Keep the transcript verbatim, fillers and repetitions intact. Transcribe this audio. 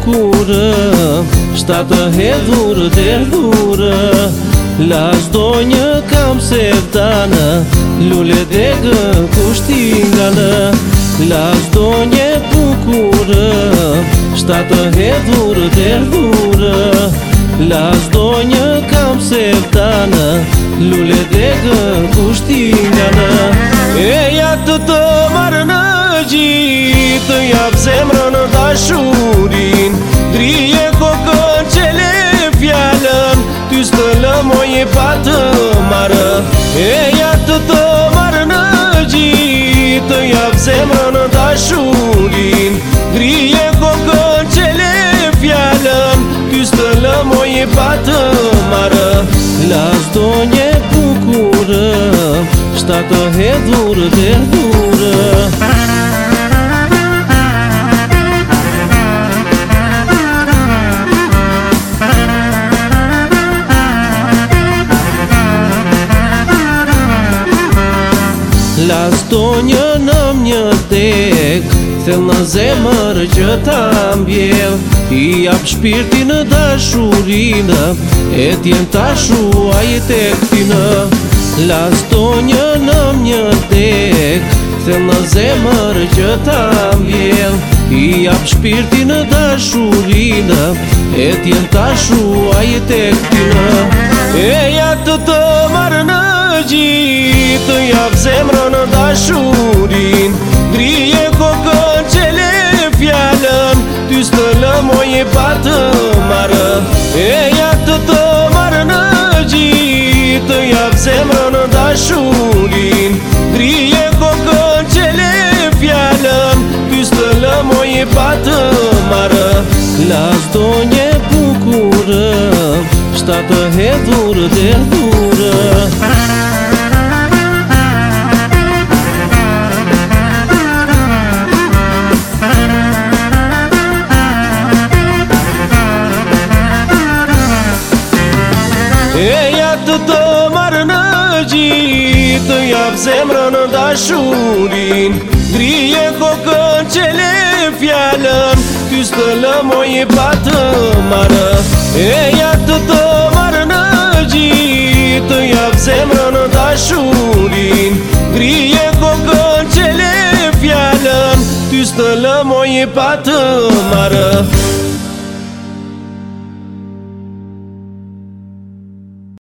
bucură, stata hedură de dură. Las donha cam sevdana, lule de gă cu știngană. Las donha bucură, stata hedură de dură. Las donha cam sevdana, lule de gă cu știngană. Ei atâtă marnăgită, ia-v zemrănă da șurin, drie cocăncele fială, tu stălă moie pată mară. Ei atâtă marnăgită, ia-v zemrănă da șurin, drie cocăncele fială, tu stălă moie pată mară. Las donha bucură, stata hedură de dură. Las donha nam njëtek, thell në zemër që ta mbjell. I jap shpirtin dashurinë, e t'jen tashuaj tek tinë. Las donha nam njëtek, thell në zemër që ta mbjell. I jap shpirtin dashurinë, e t'jen tashuaj tek tinë. E jatë të marrë në gjitë, jav zemrën da shurin, drije kokënqele fjallën, ty stëllë moje patë marë. E jatë të marrë në gjitë, jav zemrën da shurin, drije kokënqele fjallën, ty stëllë moje patë marë. Las donha bucură, stata hedură de dură. Ei atâtă marnăgită, ia-v zemrănă da shurin, drije kokënqele fjallën, ty stëllë moje patë marë. Ei atâtă marnăgită, ia-v zemrănă da shurin, drije kokënqele fjallën, ty stëllë moje patë marë.